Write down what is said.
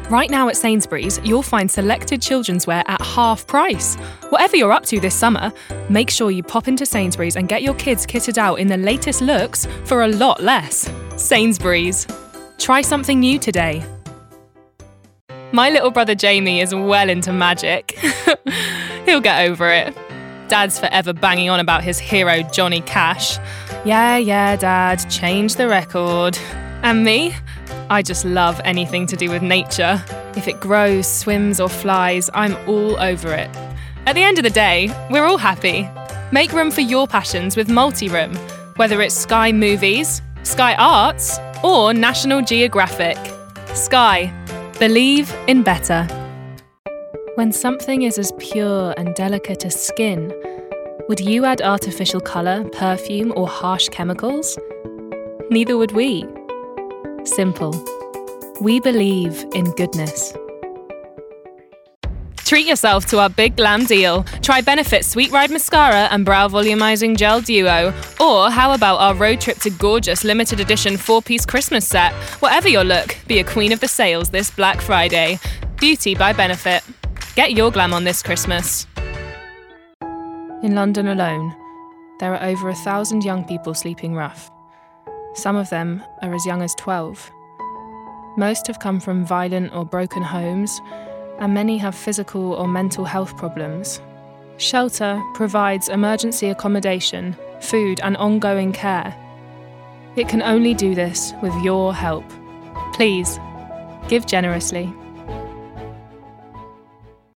Right now at Sainsbury's, you'll find selected children's wear at half price. Whatever you're up to this summer, make sure you pop into Sainsbury's and get your kids kitted out in the latest looks for a lot less. Sainsbury's. Try something new today. My little brother Jamie is well into magic. He'll get over it. Dad's forever banging on about his hero Johnny Cash. Yeah, Dad, change the record. And me? I just love anything to do with nature. If it grows, swims or flies, I'm all over it. At the end of the day, we're all happy. Make room for your passions with Multiroom, whether it's Sky Movies, Sky Arts or National Geographic. Sky. Believe in better. When something is as pure and delicate as skin, would you add artificial colour, perfume or harsh chemicals? Neither would we. Simple. We believe in goodness. Treat yourself to our big glam deal. Try Benefit Sweet Ride Mascara and Brow Volumizing Gel Duo. Or how about our road trip to gorgeous limited edition 4-piece Christmas set? Whatever your look, be a queen of the sales this Black Friday. Beauty by Benefit. Get your glam on this Christmas. In London alone, there are over 1,000 young people sleeping rough. Some of them are as young as 12. Most have come from violent or broken homes, and many have physical or mental health problems. Shelter provides emergency accommodation, food, and ongoing care. It can only do this with your help. Please, give generously.